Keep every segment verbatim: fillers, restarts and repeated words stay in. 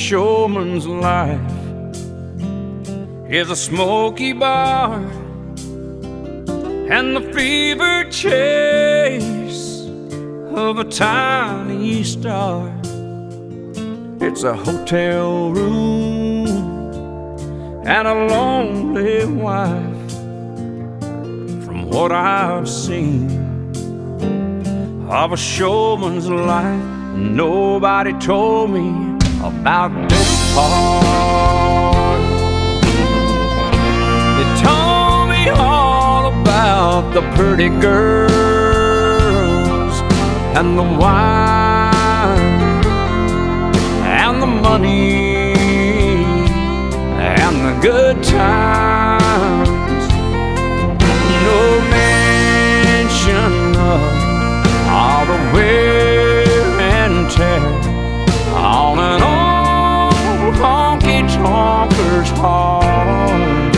showman's life is a smoky bar and the fever chase of a tiny star. It's a hotel room and a lonely wife. From what I've seen of a showman's life, nobody told me about this part. They told me all about the pretty girls and the wine and the money and the good times. No mention of all the wear and tear on an old honky-tonker's heart.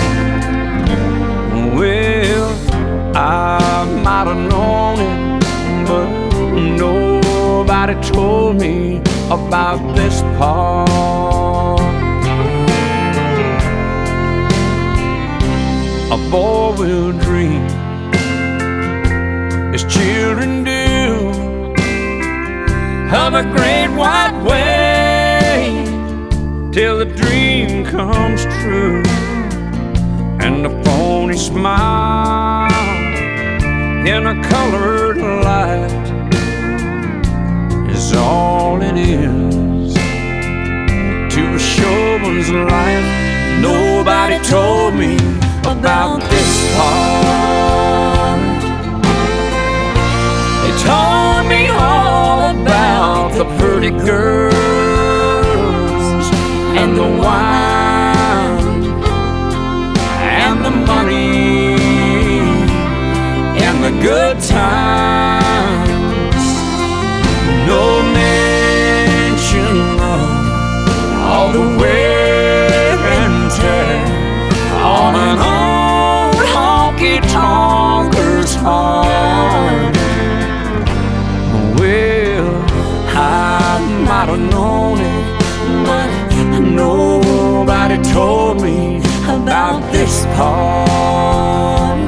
Well, I might have known it, but nobody told me about this part. A boy will dream as children do of a great white way till the dream comes true, and a phony smile in a colored light is all it is to a showman's life. Nobody told me about this part. They told me all about the pretty girls and the wine and the money and the good times. No mention of all the wear and tear on an old honky-tonker's heart. Well, I might have known it, but nobody told me about this part.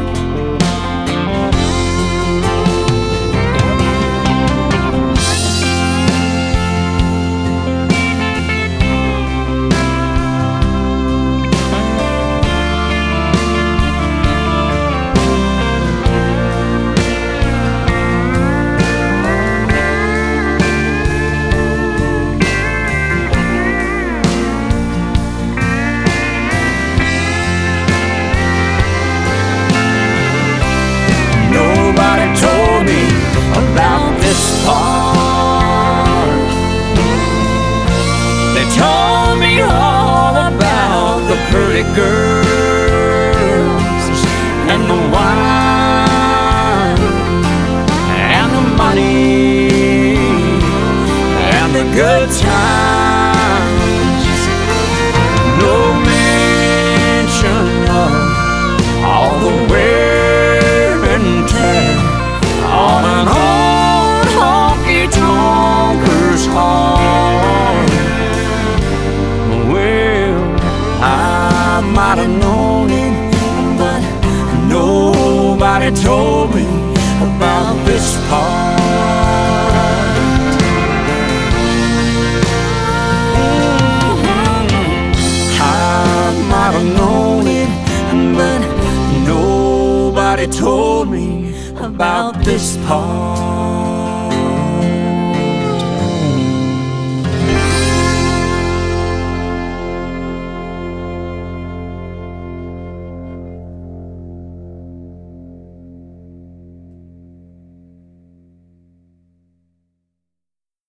About this part. They told me all about the pretty girls and the wine and the money and the good times. No mention of all the wear and tear on an old honky-tonker's heart. Well, I might have known it, but nobody told me about this part. I might have known it, but nobody told me about this part.